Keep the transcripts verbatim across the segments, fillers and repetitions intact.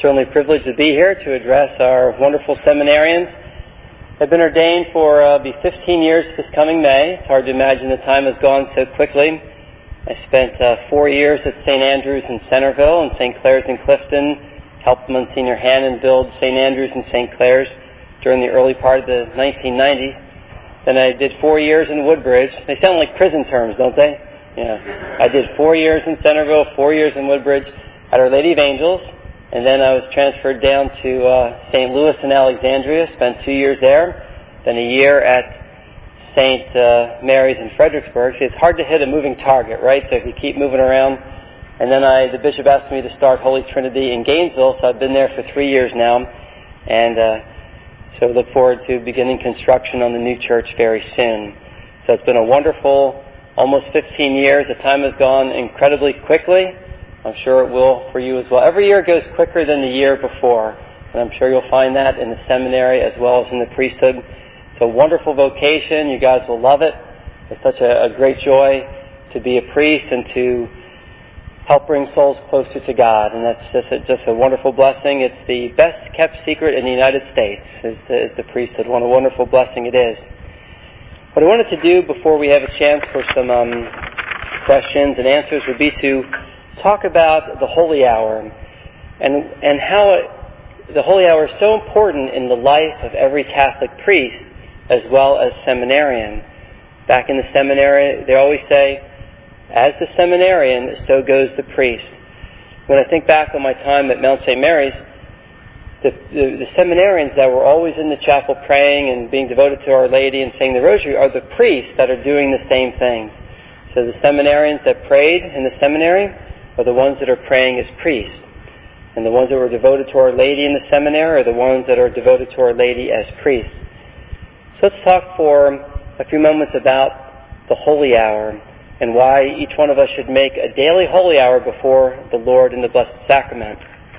Certainly privileged to be here to address our wonderful seminarians. I've been ordained for uh, be fifteen years this coming May. It's hard to imagine the time has gone so quickly. I spent uh, four years at Saint Andrews in Centerville and Saint Clair's in Clifton, helped Monsignor Hannon build Saint Andrews and Saint Clair's during the early part of the nineteen nineties. Then I did four years in Woodbridge. They sound like prison terms, don't they? Yeah. I did four years in Centerville, four years in Woodbridge at Our Lady of Angels. And then I was transferred down to uh, Saint Louis and Alexandria, spent two years there, then a year at Saint Uh, Mary's in Fredericksburg. See, it's hard to hit a moving target, right? So if you keep moving around. And then I, the bishop asked me to start Holy Trinity in Gainesville, so I've been there for three years now. And uh, so look forward to beginning construction on the new church very soon. So it's been a wonderful, almost fifteen years. The time has gone incredibly quickly. I'm sure it will for you as well. Every year goes quicker than the year before, and I'm sure you'll find that in the seminary as well as in the priesthood. It's a wonderful vocation. You guys will love it. It's such a, a great joy to be a priest and to help bring souls closer to God, and that's just a, just a wonderful blessing. It's the best kept secret in the United States is the, is the priesthood. What a wonderful blessing it is. What I wanted to do before we have a chance for some um, questions and answers would be to talk about the Holy Hour and and how it, the Holy Hour is so important in the life of every Catholic priest as well as seminarian. Back in the seminary, they always say, as the seminarian, so goes the priest. When I think back on my time at Mount Saint Mary's, the, the, the seminarians that were always in the chapel praying and being devoted to Our Lady and saying the Rosary are the priests that are doing the same thing. So the seminarians that prayed in the seminary are the ones that are praying as priests. And the ones that were devoted to Our Lady in the seminary are the ones that are devoted to Our Lady as priests. So let's talk for a few moments about the Holy Hour and why each one of us should make a daily Holy Hour before the Lord in the Blessed Sacrament.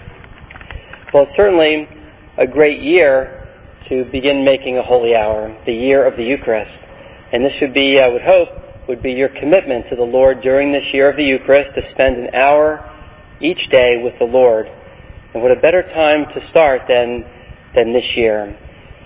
Well, it's certainly a great year to begin making a Holy Hour, the year of the Eucharist. And this should be, I would hope, would be your commitment to the Lord during this year of the Eucharist to spend an hour each day with the Lord. And what a better time to start than, than this year.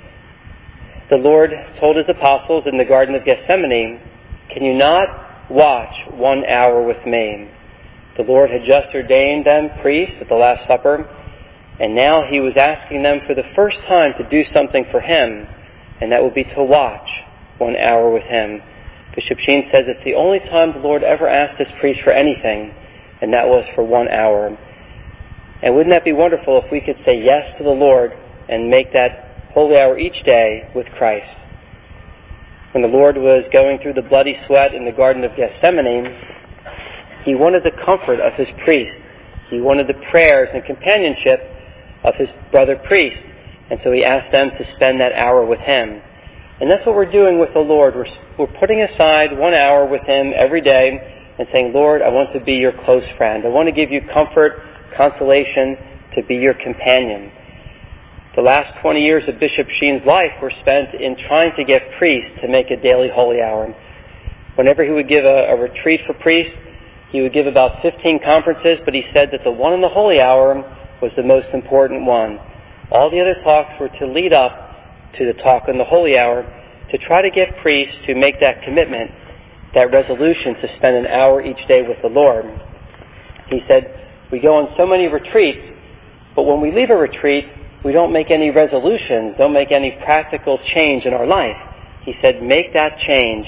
The Lord told His apostles in the Garden of Gethsemane, "Can you not watch one hour with me?" The Lord had just ordained them priests at the Last Supper, and now He was asking them for the first time to do something for Him, and that would be to watch one hour with Him. Bishop Sheen says it's the only time the Lord ever asked His priest for anything, and that was for one hour. And wouldn't that be wonderful if we could say yes to the Lord and make that Holy Hour each day with Christ? When the Lord was going through the bloody sweat in the Garden of Gethsemane, He wanted the comfort of His priest. He wanted the prayers and companionship of His brother priests, and so He asked them to spend that hour with Him. And that's what we're doing with the Lord. We're, we're putting aside one hour with Him every day and saying, Lord, I want to be your close friend. I want to give you comfort, consolation, to be your companion. The last twenty years of Bishop Sheen's life were spent in trying to get priests to make a daily Holy Hour. Whenever he would give a, a retreat for priests, he would give about fifteen conferences, but he said that the one in the Holy Hour was the most important one. All the other talks were to lead up to the talk on the Holy Hour, to try to get priests to make that commitment, that resolution to spend an hour each day with the Lord. He said, we go on so many retreats, but when we leave a retreat, we don't make any resolutions, don't make any practical change in our life. He said, make that change,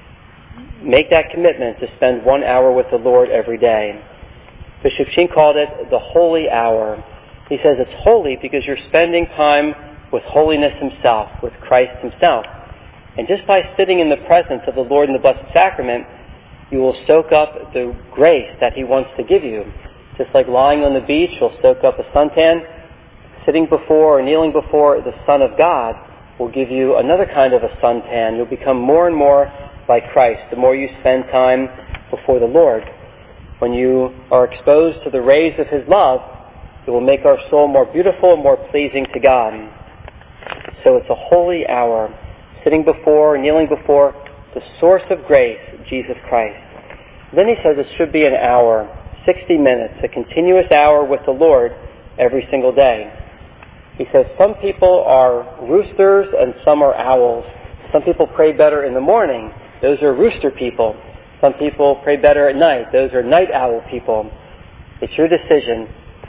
make that commitment to spend one hour with the Lord every day. Bishop Sheen called it the Holy Hour. He says it's holy because you're spending time with holiness Himself, with Christ Himself. And just by sitting in the presence of the Lord in the Blessed Sacrament, you will soak up the grace that He wants to give you. Just like lying on the beach, you'll soak up a suntan. Sitting before or kneeling before the Son of God will give you another kind of a suntan. You'll become more and more like Christ the more you spend time before the Lord. When you are exposed to the rays of His love, it will make our soul more beautiful and more pleasing to God. So it's a holy hour, sitting before, kneeling before the source of grace, Jesus Christ. Then he says it should be an hour, sixty minutes, a continuous hour with the Lord every single day. He says some people are roosters and some are owls. Some people pray better in the morning. Those are rooster people. Some people pray better at night. Those are night owl people. It's your decision.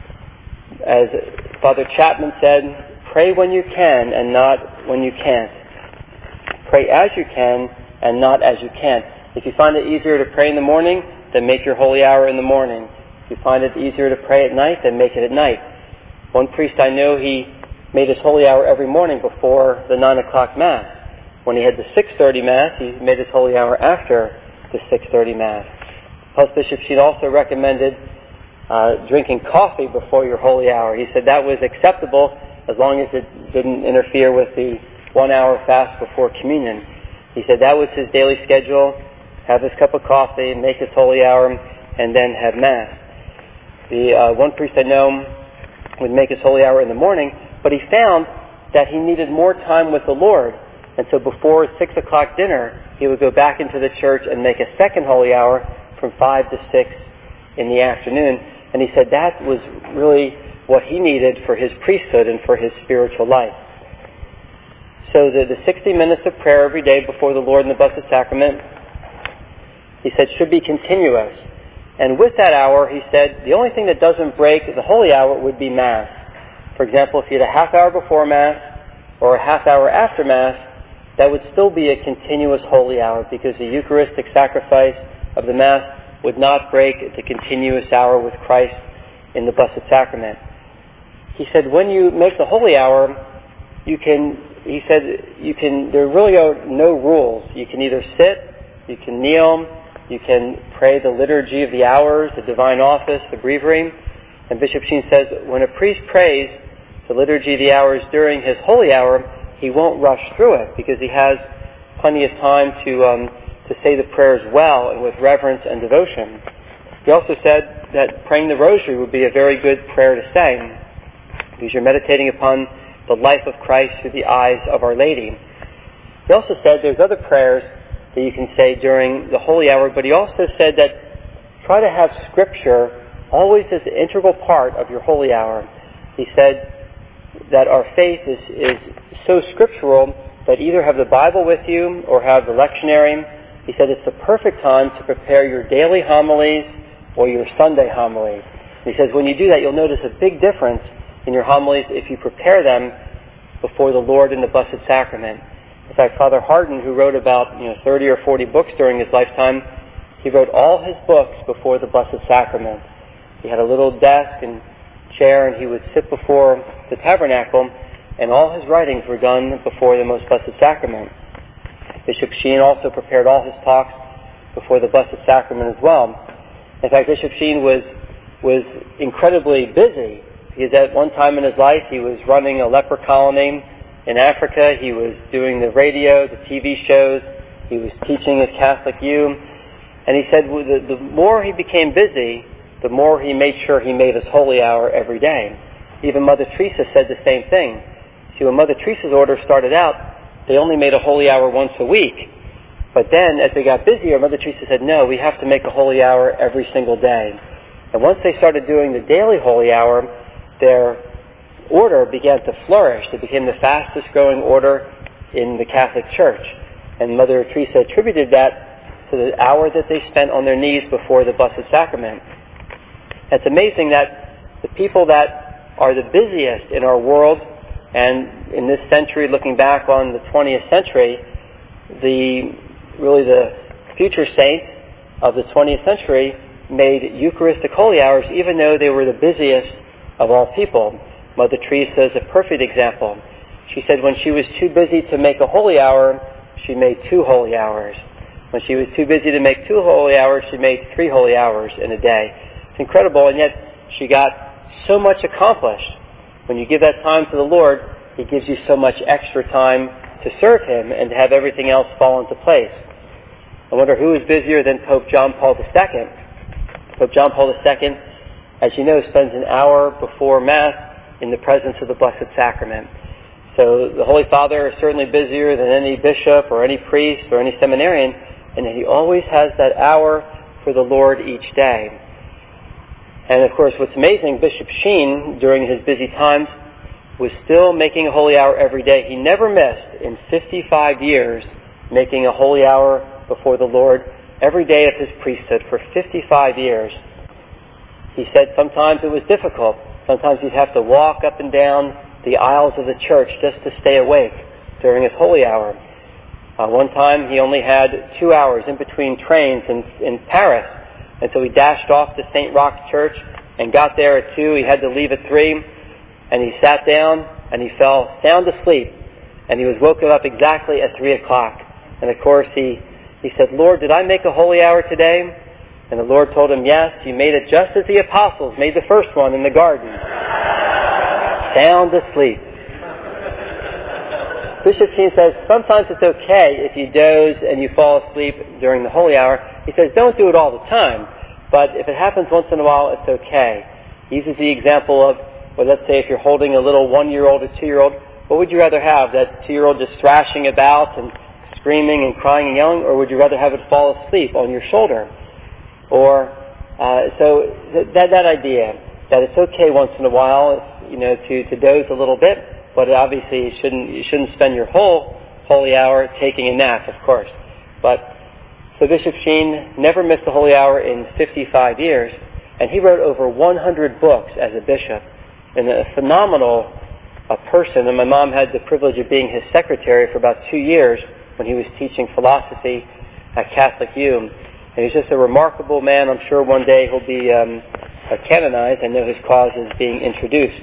As Father Chapman said, pray when you can and not when you can't. Pray as you can and not as you can't. If you find it easier to pray in the morning, then make your holy hour in the morning. If you find it easier to pray at night, then make it at night. One priest I know, he made his holy hour every morning before the nine o'clock Mass. When he had the six thirty Mass, he made his holy hour after the six thirty Mass. Plus, Bishop Sheen also recommended uh, drinking coffee before your holy hour. He said that was acceptable as long as it didn't interfere with the one-hour fast before communion. He said that was his daily schedule: have his cup of coffee, make his holy hour, and then have Mass. The uh, one priest I know would make his holy hour in the morning, but he found that he needed more time with the Lord. And so before six o'clock dinner, he would go back into the church and make a second holy hour from five to six in the afternoon. And he said that was really what he needed for his priesthood and for his spiritual life. So the, the sixty minutes of prayer every day before the Lord in the Blessed Sacrament, he said, should be continuous. And with that hour, he said, the only thing that doesn't break the holy hour would be Mass. For example, if you had a half hour before Mass or a half hour after Mass, that would still be a continuous holy hour, because the Eucharistic sacrifice of the Mass would not break the continuous hour with Christ in the Blessed Sacrament. He said, when you make the holy hour, you can, he said, you can, there really are no rules. You can either sit, you can kneel, you can pray the liturgy of the hours, the divine office, the breviary. And Bishop Sheen says, when a priest prays the liturgy of the hours during his holy hour, he won't rush through it, because he has plenty of time to um, to say the prayers well and with reverence and devotion. He also said that praying the Rosary would be a very good prayer to say, because you're meditating upon the life of Christ through the eyes of Our Lady. He also said there's other prayers that you can say during the holy hour, but he also said that try to have Scripture always as an integral part of your holy hour. He said that our faith is, is so scriptural that either have the Bible with you or have the lectionary. He said it's the perfect time to prepare your daily homilies or your Sunday homilies. And he says when you do that, you'll notice a big difference in your homilies if you prepare them before the Lord in the Blessed Sacrament. In fact, Father Hardon, who wrote about you know thirty or forty books during his lifetime, he wrote all his books before the Blessed Sacrament. He had a little desk and chair, and he would sit before the tabernacle, and all his writings were done before the Most Blessed Sacrament. Bishop Sheen also prepared all his talks before the Blessed Sacrament as well. In fact, Bishop Sheen was was incredibly busy, because at one time in his life he was running a leper colony in Africa, he was doing the radio, the T V shows, he was teaching at Catholic U, and he said the, the more he became busy, the more he made sure he made his holy hour every day. Even Mother Teresa said the same thing. See, when Mother Teresa's order started out, they only made a holy hour once a week. But then, as they got busier, Mother Teresa said, no, we have to make a holy hour every single day. And once they started doing the daily holy hour, their order began to flourish. It became the fastest growing order in the Catholic Church. And Mother Teresa attributed that to the hour that they spent on their knees before the Blessed Sacrament. It's amazing that the people that are the busiest in our world, and in this century, looking back on the twentieth century, the really the future saints of the twentieth century made Eucharistic holy hours even though they were the busiest of all people. Mother Teresa is a perfect example. She said when she was too busy to make a holy hour, she made two holy hours. When she was too busy to make two holy hours, she made three holy hours in a day. It's incredible, and yet she got so much accomplished. When you give that time to the Lord, He gives you so much extra time to serve Him and to have everything else fall into place. I wonder who is busier than Pope John Paul the Second. Pope John Paul the Second, as you know, spends an hour before Mass in the presence of the Blessed Sacrament. So the Holy Father is certainly busier than any bishop or any priest or any seminarian, and he always has that hour for the Lord each day. And of course, what's amazing, Bishop Sheen, during his busy times, was still making a holy hour every day. He never missed in fifty-five years making a holy hour before the Lord every day of his priesthood for fifty-five years. He said sometimes it was difficult. Sometimes he'd have to walk up and down the aisles of the church just to stay awake during his holy hour. Uh, one time he only had two hours in between trains in, in Paris, and so he dashed off to Saint Roch's Church and got there at two. He had to leave at three, and he sat down and he fell sound asleep, and he was woken up exactly at three o'clock. And of course he, he said, "Lord, did I make a holy hour today?" And the Lord told him, "Yes, you made it just as the apostles made the first one in the garden." Sound asleep. Bishop Sheen says sometimes it's okay if you doze and you fall asleep during the holy hour. He says don't do it all the time, but if it happens once in a while, it's okay. He uses the example of, well, let's say if you're holding a little one-year-old or two-year-old, what would you rather have? That two-year-old just thrashing about and screaming and crying and yelling, or would you rather have it fall asleep on your shoulder? Or uh, so th- that that idea that it's okay once in a while, you know, to, to doze a little bit, but obviously you shouldn't you shouldn't spend your whole holy hour taking a nap, of course. But so Bishop Sheen never missed a holy hour in fifty-five years, and he wrote over one hundred books as a bishop, and a phenomenal a person. And my mom had the privilege of being his secretary for about two years when he was teaching philosophy at Catholic U. And he's just a remarkable man. I'm sure one day he'll be um, canonized. I know his cause is being introduced.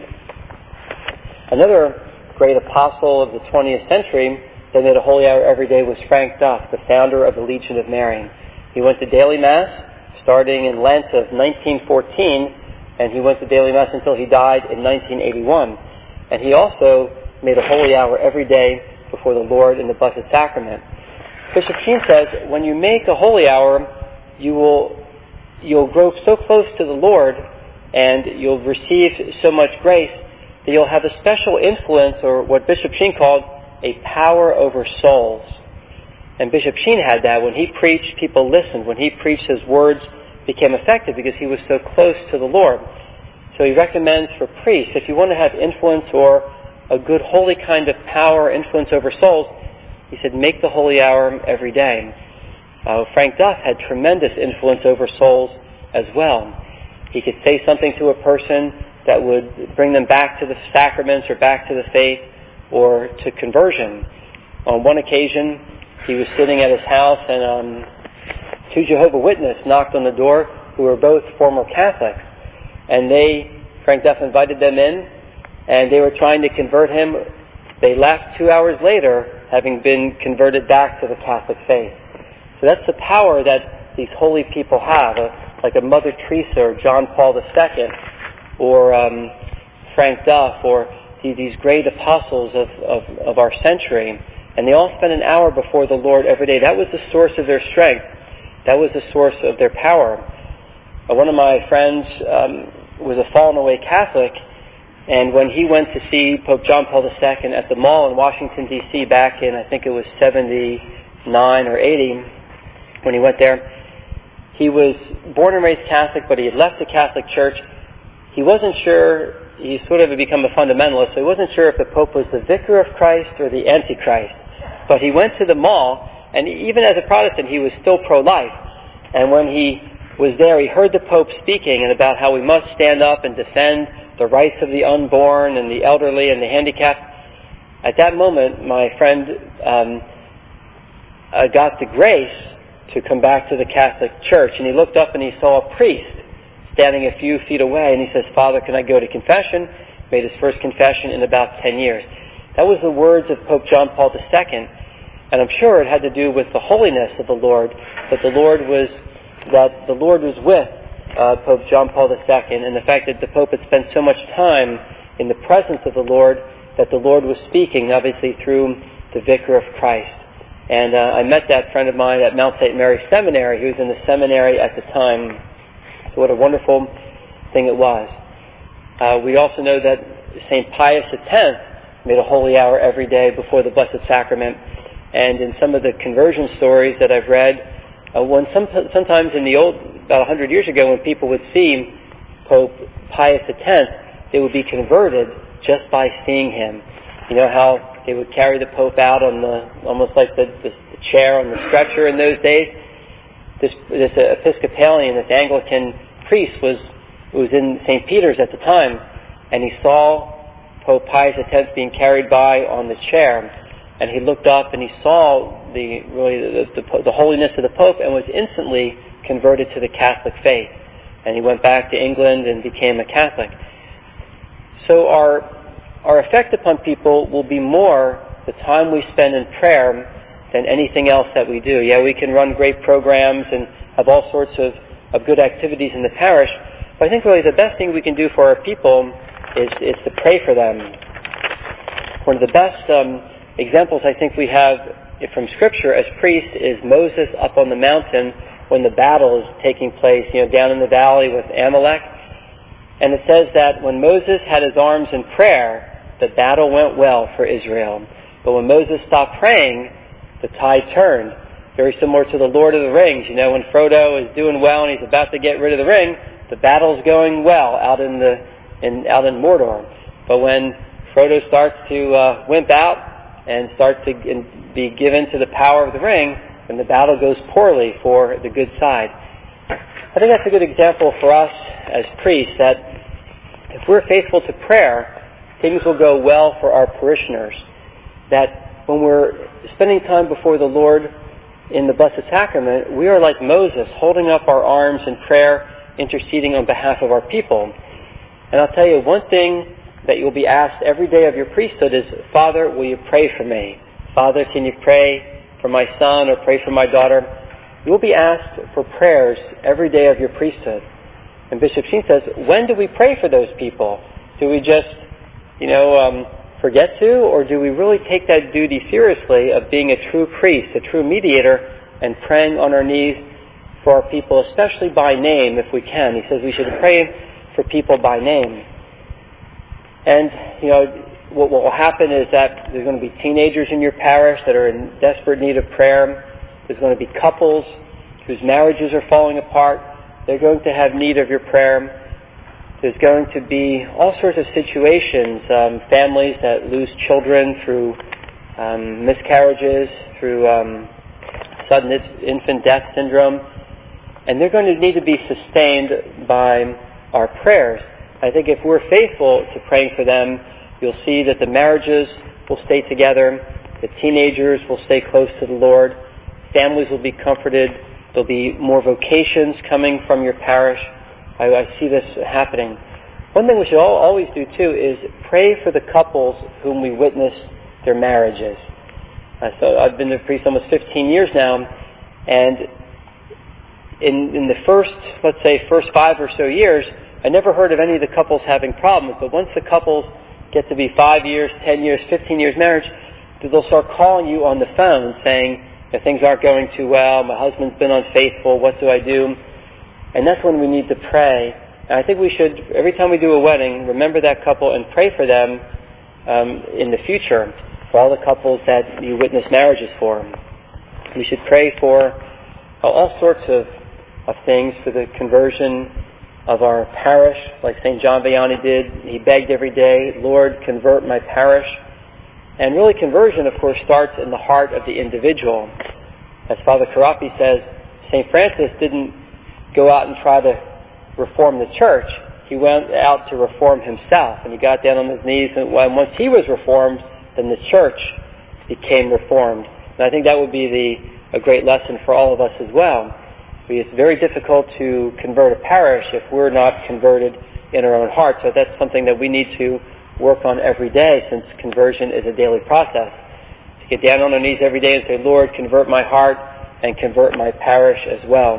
Another great apostle of the twentieth century that made a holy hour every day was Frank Duff, the founder of the Legion of Mary. He went to daily Mass starting in Lent of nineteen fourteen, and he went to daily Mass until he died in nineteen eighty-one. And he also made a holy hour every day before the Lord in the Blessed Sacrament. Bishop Sheen says, when you make a holy hour, you will you'll grow so close to the Lord and you'll receive so much grace that you'll have a special influence, or what Bishop Sheen called a power over souls. And Bishop Sheen had that. When he preached, people listened. When he preached, his words became effective because he was so close to the Lord. So he recommends for priests, if you want to have influence or a good holy kind of power, influence over souls, he said, make the holy hour every day. Uh, Frank Duff had tremendous influence over souls as well. He could say something to a person that would bring them back to the sacraments or back to the faith or to conversion. On one occasion, he was sitting at his house and um, two Jehovah's Witnesses knocked on the door who were both former Catholics. And they, Frank Duff invited them in, and they were trying to convert him. They left two hours later, having been converted back to the Catholic faith. So that's the power that these holy people have, uh, like a Mother Teresa or John Paul the Second, or um, Frank Duff, or the, these great apostles of, of, of our century. And they all spent an hour before the Lord every day. That was the source of their strength. That was the source of their power. Uh, one of my friends um, was a fallen away Catholic, and when he went to see Pope John Paul the Second at the mall in Washington, D C back in, I think it was seventy-nine or eighty, when he went there, he was born and raised Catholic, but he had left the Catholic Church. He wasn't sure, he sort of had become a fundamentalist, so he wasn't sure if the Pope was the Vicar of Christ or the Antichrist. But he went to the mall, and even as a Protestant, he was still pro-life. And when he was there, he heard the Pope speaking and about how we must stand up and defend the rights of the unborn and the elderly and the handicapped. At that moment, my friend um, uh, got the grace to come back to the Catholic Church, and he looked up and he saw a priest standing a few feet away, and he says, "Father, can I go to confession?" Made his first confession in about ten years. That was the words of Pope John Paul the Second, and I'm sure it had to do with the holiness of the Lord, that the Lord was that the Lord was with uh, Pope John Paul the Second, and the fact that the Pope had spent so much time in the presence of the Lord, that the Lord was speaking, obviously, through the Vicar of Christ. And uh, I met that friend of mine at Mount Saint Mary Seminary. He was in the seminary at the time. So what a wonderful thing it was. Uh, we also know that Saint Pius the Tenth made a holy hour every day before the Blessed Sacrament. And in some of the conversion stories that I've read, uh, when some, sometimes in the old, about a hundred years ago, when people would see Pope Pius X, they would be converted just by seeing him. You know how they would carry the Pope out on the, almost like the, the, the chair on the stretcher in those days? This, this Episcopalian, this Anglican priest was, was in Saint Peter's at the time, and he saw Pope Pius X being carried by on the chair, and he looked up and he saw the really the, the, the holiness of the Pope and was instantly converted to the Catholic faith. And he went back to England and became a Catholic. So our our effect upon people will be more the time we spend in prayer than anything else that we do. Yeah, we can run great programs and have all sorts of, of good activities in the parish, but I think really the best thing we can do for our people is, is to pray for them. One of the best um, examples I think we have from Scripture as priests is Moses up on the mountain when the battle is taking place, you know, down in the valley with Amalek. And it says that when Moses had his arms in prayer, the battle went well for Israel. But when Moses stopped praying, the tide turned. Very similar to the Lord of the Rings. You know, when Frodo is doing well and he's about to get rid of the ring, the battle's going well out in the in out in Mordor. But when Frodo starts to uh, wimp out and start to in, be given to the power of the ring, then the battle goes poorly for the good side. I think that's a good example for us as priests, that if we're faithful to prayer, things will go well for our parishioners. That when we're spending time before the Lord in the Blessed Sacrament, we are like Moses, holding up our arms in prayer, interceding on behalf of our people. And I'll tell you, one thing that you'll be asked every day of your priesthood is, Father, will you pray for me? Father, can you pray for my son or pray for my daughter? You'll be asked for prayers every day of your priesthood. And Bishop Sheen says, when do we pray for those people? Do we just, you know, um, forget to, or do we really take that duty seriously of being a true priest, a true mediator, and praying on our knees for our people, especially by name if we can? He says we should pray for people by name. And, you know, what will happen is that there's going to be teenagers in your parish that are in desperate need of prayer. There's going to be couples whose marriages are falling apart. They're going to have need of your prayer. There's going to be all sorts of situations, um, families that lose children through um, miscarriages, through um, sudden infant death syndrome. And they're going to need to be sustained by our prayers. I think if we're faithful to praying for them, you'll see that the marriages will stay together, the teenagers will stay close to the Lord, families will be comforted, there'll be more vocations coming from your parish. I, I see this happening. One thing we should all, always do too is pray for the couples whom we witness their marriages. Uh, so I've been a priest almost fifteen years now, and in, in the first, let's say, first five or so years, I never heard of any of the couples having problems. But once the couples get to be five years, ten years, fifteen years marriage, they'll start calling you on the phone saying, things aren't going too well, my husband's been unfaithful, what do I do? And that's when we need to pray. And I think we should, every time we do a wedding, remember that couple and pray for them um, in the future, for all the couples that you witness marriages for. We should pray for uh, all sorts of, of things, for the conversion of our parish, like Saint John Vianney did. He begged every day, Lord, convert my parish. And really conversion, of course, starts in the heart of the individual. As Father Carapi says, Saint Francis didn't go out and try to reform the church. He went out to reform himself, and he got down on his knees, and once he was reformed, then the church became reformed. And I think that would be the, a great lesson for all of us as well. It's very difficult to convert a parish if we're not converted in our own heart, so that's something that we need to work on every day, since conversion is a daily process. To get down on our knees every day and say, Lord, convert my heart and convert my parish as well.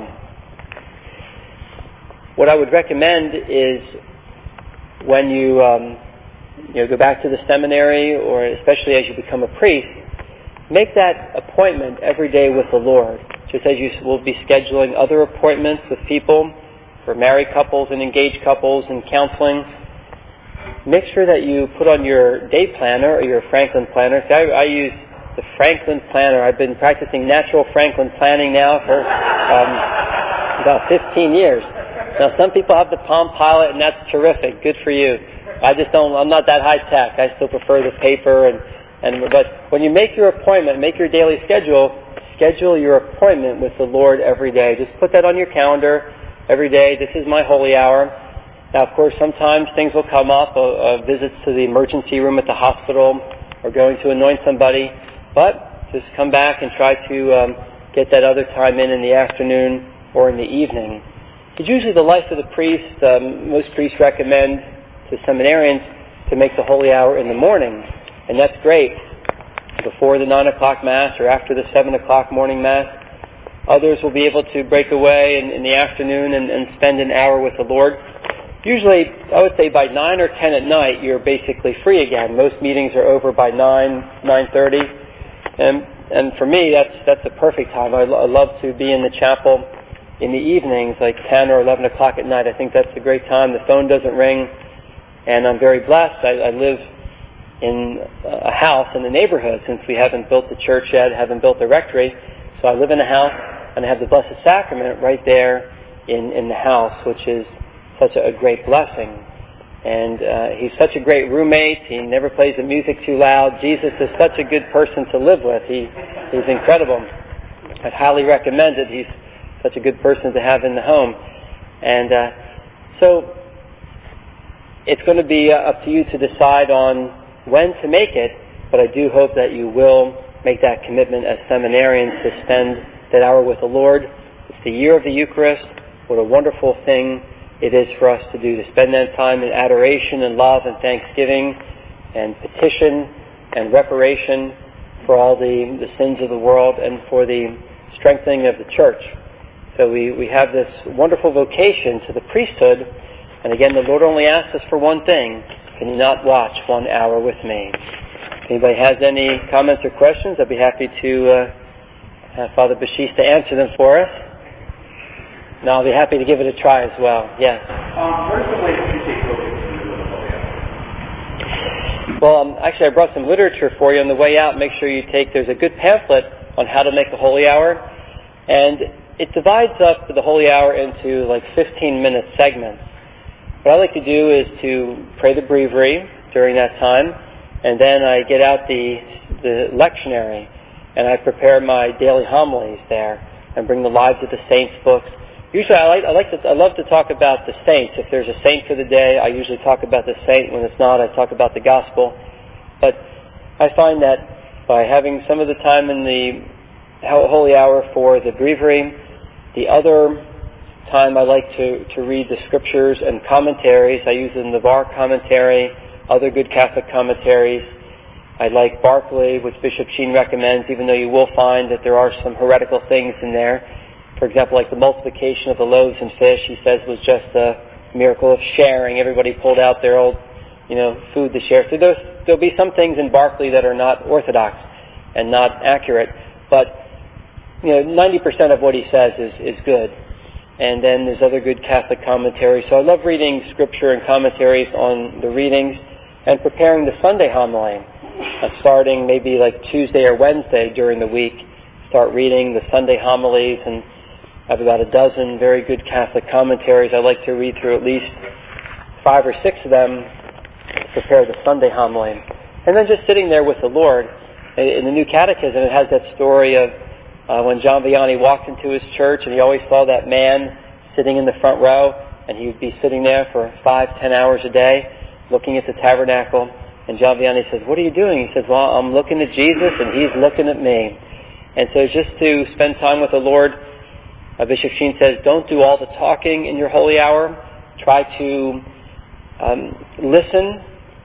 What I would recommend is when you, um, you know, go back to the seminary, or especially as you become a priest, make that appointment every day with the Lord, just as you will be scheduling other appointments with people, for married couples and engaged couples and counseling. Make sure that you put on your day planner or your Franklin planner. See, I, I use the Franklin planner. I've been practicing natural Franklin planning now for um, about fifteen years. Now, some people have the Palm Pilot, and that's terrific. Good for you. I just don't. I'm not that high tech. I still prefer the paper. And and but when you make your appointment, make your daily schedule. Schedule your appointment with the Lord every day. Just put that on your calendar every day. This is my holy hour. Now, of course, sometimes things will come up, uh, uh, visits to the emergency room at the hospital, or going to anoint somebody. But just come back and try to um, get that other time in in the afternoon or in the evening. It's usually the life of the priest. Um, most priests recommend to seminarians to make the holy hour in the morning, and that's great. Before the nine o'clock Mass or after the seven o'clock morning Mass. Others will be able to break away in, in the afternoon and, and spend an hour with the Lord. Usually, I would say by nine or ten at night, you're basically free again. Most meetings are over by nine, nine thirty. And, and for me, that's that's a perfect time. I, I love to be in the chapel in the evenings, like ten or eleven o'clock at night. I think that's a great time. The phone doesn't ring, and I'm very blessed. I, I live in a house in the neighborhood, since we haven't built the church yet, haven't built the rectory. So I live in a house, and I have the Blessed Sacrament right there in, in the house, which is such a, a great blessing. And uh, he's such a great roommate. He never plays the music too loud. Jesus is such a good person to live with. He He's incredible. I'd highly recommend it. He's such a good person to have in the home. And uh, so it's going to be uh, up to you to decide on when to make it, but I do hope that you will make that commitment as seminarians to spend that hour with the Lord. It's the year of the Eucharist. What a wonderful thing it is for us to do, to spend that time in adoration and love and thanksgiving and petition and reparation for all the, the sins of the world and for the strengthening of the church. So we, we have this wonderful vocation to the priesthood, and again, the Lord only asks us for one thing: can you not watch one hour with me? If anybody has any comments or questions, I'd be happy to uh, have Father Bashista answer them for us. And I'll be happy to give it a try as well. Yes? Um, what are some ways you take focus in the holy hour? Well, um, actually, I brought some literature for you on the way out. Make sure you take, there's a good pamphlet on how to make a holy hour. And it divides up the holy hour into like fifteen-minute segments. What I like to do is to pray the breviary during that time, and then I get out the the lectionary, and I prepare my daily homilies there, and bring the Lives of the Saints books. Usually, I like I like to I love to talk about the saints. If there's a saint for the day, I usually talk about the saint. When it's not, I talk about the gospel. But I find that by having some of the time in the holy hour for the breviary, the other time I like to, to read the scriptures and commentaries. I use the Navarre commentary, other good Catholic commentaries. I like Barclay, which Bishop Sheen recommends, even though you will find that there are some heretical things in there. For example, like the multiplication of the loaves and fish, he says was just a miracle of sharing. Everybody pulled out their old, you know, food to share. So there's, there'll be some things in Barclay that are not orthodox and not accurate, but you know, ninety percent of what he says is, is good. And then there's other good Catholic commentaries. So I love reading scripture and commentaries on the readings and preparing the Sunday homily. Uh, starting maybe like Tuesday or Wednesday during the week, start reading the Sunday homilies, and I have about a dozen very good Catholic commentaries. I like to read through at least five or six of them to prepare the Sunday homily. And then just sitting there with the Lord. In the New Catechism, it has that story of Uh, when John Vianney walked into his church, and he always saw that man sitting in the front row, and he would be sitting there for five, ten hours a day, looking at the tabernacle. And John Vianney says, "What are you doing?" He says, "Well, I'm looking at Jesus, and he's looking at me." And so just to spend time with the Lord, uh, Bishop Sheen says, don't do all the talking in your holy hour. Try to um, listen,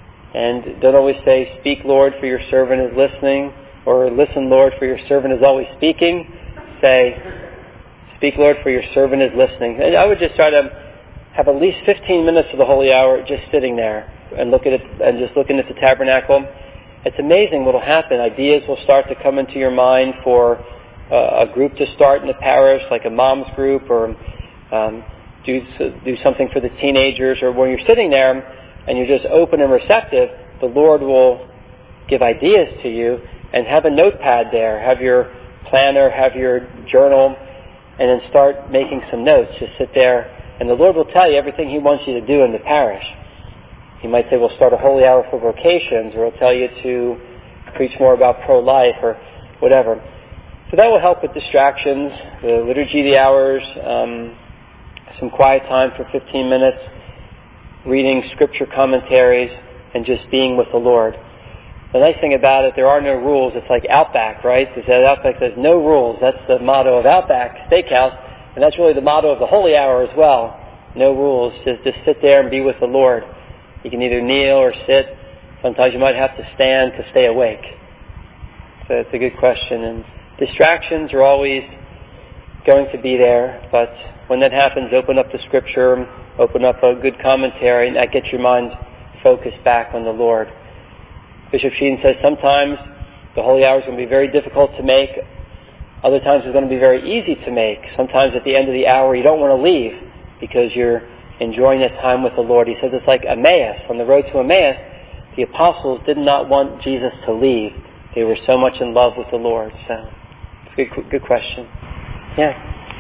and don't always say, "Speak, Lord, for your servant is listening," or "Listen, Lord, for your servant is always speaking." Say, "Speak, Lord, for your servant is listening." And I would just try to have at least fifteen minutes of the holy hour just sitting there and look at it and just looking at the tabernacle. It's amazing what will happen. Ideas will start to come into your mind for uh, a group to start in the parish, like a mom's group, or um, do do something for the teenagers. Or when you're sitting there and you're just open and receptive, the Lord will give ideas to you. And have a notepad there, have your planner, have your journal, and then start making some notes. Just sit there And the Lord will tell you everything He wants you to do in the parish. He might say, we'll start a holy hour for vocations, or He'll tell you to preach more about pro-life, or whatever. So that will help with distractions, the liturgy of the hours, um, some quiet time for fifteen minutes, reading scripture commentaries, and just being with the Lord. The nice thing about it, there are no rules. It's like Outback, right? It says, Outback says, no rules. That's the motto of Outback Steakhouse, and that's really the motto of the holy hour as well. No rules. Just, just sit there and be with the Lord. You can either kneel or sit. Sometimes you might have to stand to stay awake. So it's a good question. And distractions are always going to be there, but when that happens, open up the scripture, open up a good commentary, and that gets your mind focused back on the Lord. Bishop Sheen says sometimes the holy hour is going to be very difficult to make. Other times it's going to be very easy to make. Sometimes at the end of the hour you don't want to leave because you're enjoying that time with the Lord. He says it's like Emmaus. On the road to Emmaus, the apostles did not want Jesus to leave. They were so much in love with the Lord. So it's a good, good question. Yeah.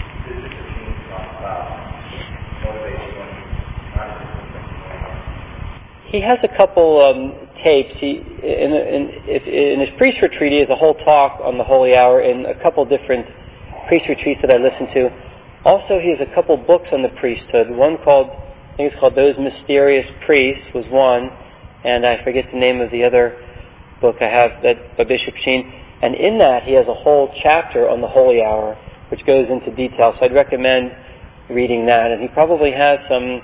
He has a couple um, tapes. He in, in, if, in his priest retreat, he has a whole talk on the holy hour in a couple different priest retreats that I listened to. Also, he has a couple books on the priesthood. One called, I think it's called Those Mysterious Priests was one, and I forget the name of the other book I have that by Bishop Sheen. And in that, he has a whole chapter on the holy hour, which goes into detail. So I'd recommend reading that. And he probably has some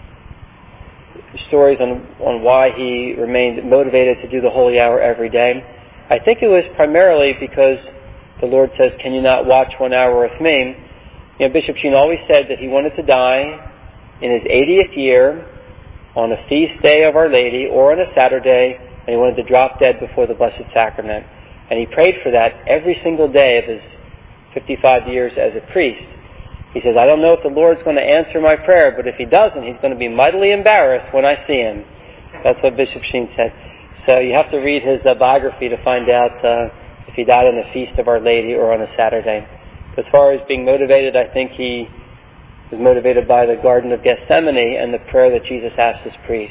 stories on on why he remained motivated to do the holy hour every day. I think it was primarily because the Lord says, "Can you not watch one hour with me?" You know, Bishop Sheen always said that he wanted to die in his eightieth year on a feast day of Our Lady or on a Saturday, and he wanted to drop dead before the Blessed Sacrament. And he prayed for that every single day of his fifty-five years as a priest. He says, I don't know if the Lord's going to answer my prayer, but if He doesn't, He's going to be mightily embarrassed when I see Him. That's what Bishop Sheen said. So you have to read his uh, biography to find out uh, if he died on the Feast of Our Lady or on a Saturday. As far as being motivated, I think he was motivated by the Garden of Gethsemane and the prayer that Jesus asked his priest.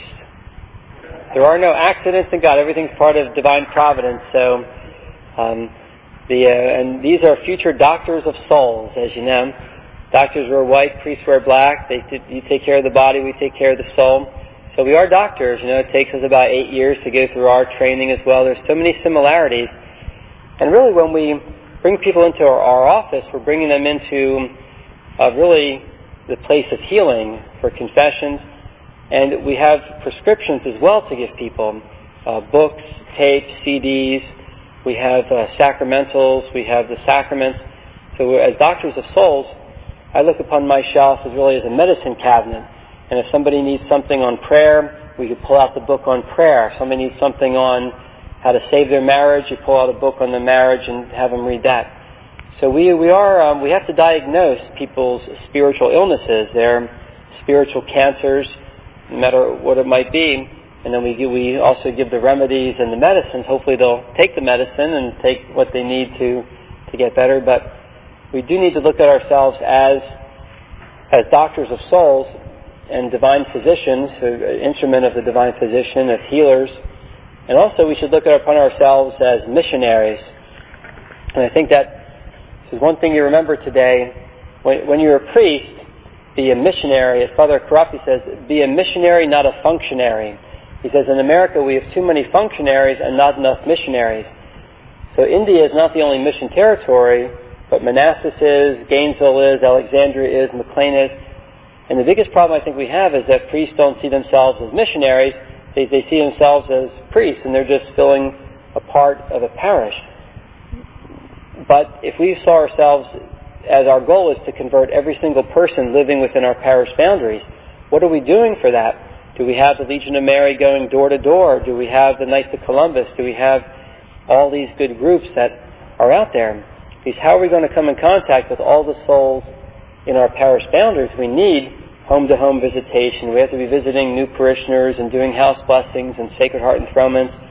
There are no accidents in God. Everything's part of divine providence. So, um, the uh, and these are future doctors of souls, as you know. Doctors wear white, priests wear black. They t- you take care of the body, we take care of the soul. So we are doctors. You know, it takes us about eight years to go through our training as well. There's so many similarities. And really, when we bring people into our, our office, we're bringing them into uh, really the place of healing for confessions. And we have prescriptions as well to give people. Uh, books, tapes, C Ds. We have uh, sacramentals. We have the sacraments. So we're, as doctors of souls, I look upon my shelf as really as a medicine cabinet. And if somebody needs something on prayer, we could pull out the book on prayer. If somebody needs something on how to save their marriage, you pull out a book on the marriage and have them read that. So we we are um, we have to diagnose people's spiritual illnesses, their spiritual cancers, no matter what it might be. And then we give, we also give the remedies and the medicines. Hopefully they'll take the medicine and take what they need to to get better. But we do need to look at ourselves as as doctors of souls and divine physicians, an instrument of the divine physician, as healers. And also we should look upon ourselves as missionaries. And I think that this is one thing you remember today. When, when you're a priest, be a missionary. As Father Karapi says, be a missionary, not a functionary. He says, in America we have too many functionaries and not enough missionaries. So India is not the only mission territory, but Manassas is, Gainesville is, Alexandria is, McLean is. And the biggest problem I think we have is that priests don't see themselves as missionaries. They, they see themselves as priests, and they're just filling a part of a parish. But if we saw ourselves as our goal is to convert every single person living within our parish boundaries, what are we doing for that? Do we have the Legion of Mary going door to door? Do we have the Knights of Columbus? Do we have all these good groups that are out there? Because how are we going to come in contact with all the souls in our parish boundaries? We need home-to-home visitation. We have to be visiting new parishioners and doing house blessings and Sacred Heart enthronements.